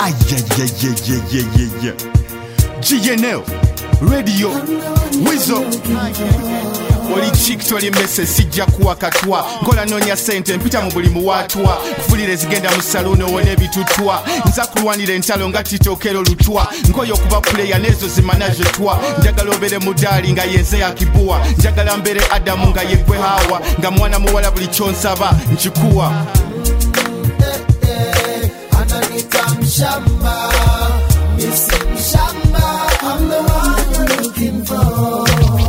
Yeah. GNL Radio Wizo oli chick toli messe sijja kuwa katwa nkola nonya sente mpita mu buli muwatwa kufulire zigenda mu salone wone bitutwa nza kulwanira entalo nga titokero lutwa nkoyo kuba player nezo zimanaje twa njagala obere mudali nga yenze yakibua njagala mbere Adamu nga yekwe Hawa nga mwana muwala buli chonsaba nchikuwa ananita mshamba misi mshamba I'm the one you're looking for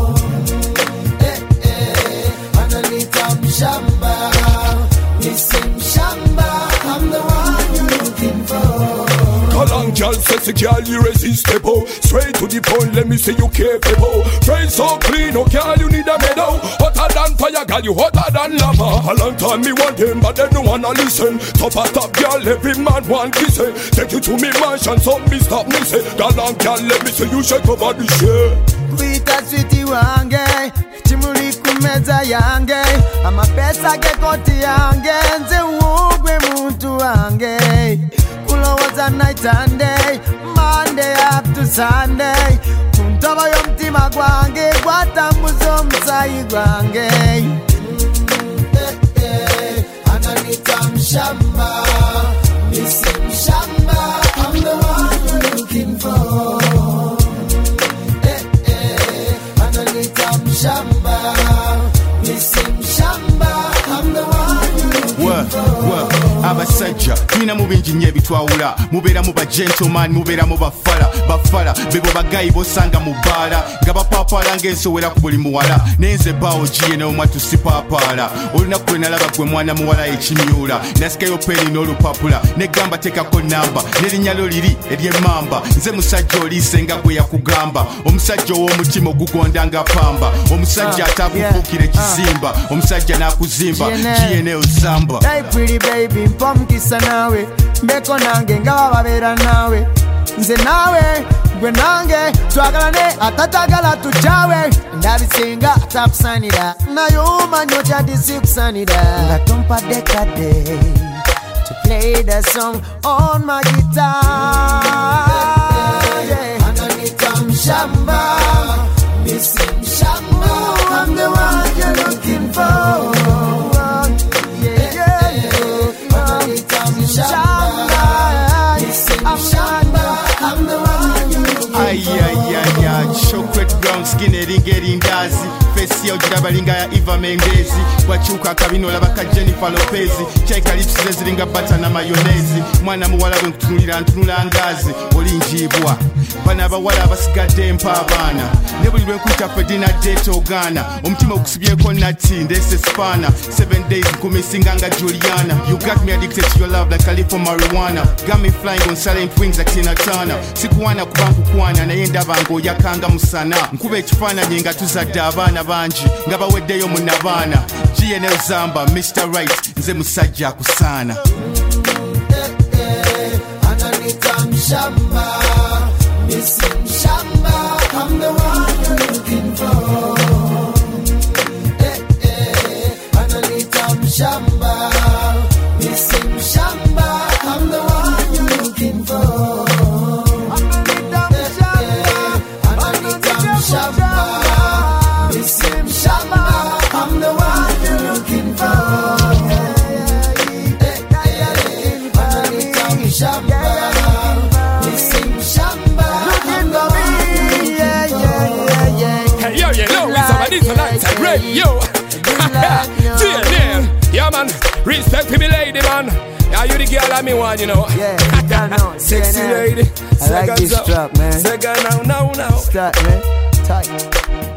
ananita mshamba misi mshamba I'm the one you're looking for Long girl, sexy girl, irresistible. Straight to the point, let me say you capable. Face so clean, oh girl, you need a medal. Hotter than fire, girl, you hotter than lava. A long time me want them, but they don't wanna listen. Top girl, every man want kiss it. Take you to me mansion, so me stop me say. That long girl, let me say you shake over the shit. Kuita sweetie wange, chimuli kumeza yange. Ama pesa ke koti yange, nze ugwe muntu wange. Was a night and day, Monday up to Sunday. Kuntaba yomtima gwange, gwatamuzo msayi gwange. Ananita mshamba, misi mshamba. I'm the one you're looking for. Ananita mshamba, misi mshamba. I'm the one you're looking for. Abasajja tulina mu bingi nnyo ebitwawula mubeera mu ba gentleman mubeera mu bafala bebo bagayi bosanga mu bbaala nga bapaapala ng'ensowera ku buli muwala nenze baawo giye n'omwatu sipaapala olunaku lwe nalaba gwe mwana muwala ekimyula nasikayo peeni n'olupapula negamba tekako namba n'erinnya lyo liri ery'emmamba nze musajja oliise nga gwe yakugamba omusajja ow'omutima ogugonda nga pamba omusajja ataakufuukira ekizimba omusajja n'akuzimba GNL Zamba. Mpomkisa nawe mbeko nange nga babeera nawe nze nawe gwe nange twagalane atatagala tujawe ndabisinga atakusanira nayo umanyo tyadisikusanira nga tompadde kadde to play the song on my guitar ananita mshamba misi mshamba I'm the one you're looking for chocolate brown skin eringa erindazi face ya ojiraba linga ya Eva Mendes wachuka kabino labaka Jennifer Lopez chaika lips ziringa butter na mayonnaise mwana muwala we nkutunulira ntunula ngazi olinjibwa bana abawala abasigadde mpa abaana ne buli lwenkuta fedina date ogana omutima okusibyeko nati ndese spana 7 days kumisinga nga Juliana you got me addicted to your love like a leaf of marijuana got me flying on silent wings like Tina Turner sikuwana kubanku kwana naye ndaba ngo yakanga musana nkuba ekifaananyi nga tuzadde abaana bangi nga baweddeyo munabaana GNL Zamba Mr. Right nze musajja akusaana ananita mshamba misi mshamba I'm the one you're looking for ananita mshamba misi mshamba I'm the one you're looking for I'm the one you're looking for. Hey, yo, it's a this alongside radio. Yeah, man. Respect to me, lady, man. Are you the girl I me want, you know? Yeah, I know. Sexy lady. I like this strap, man. Second now. Start, man. Tight.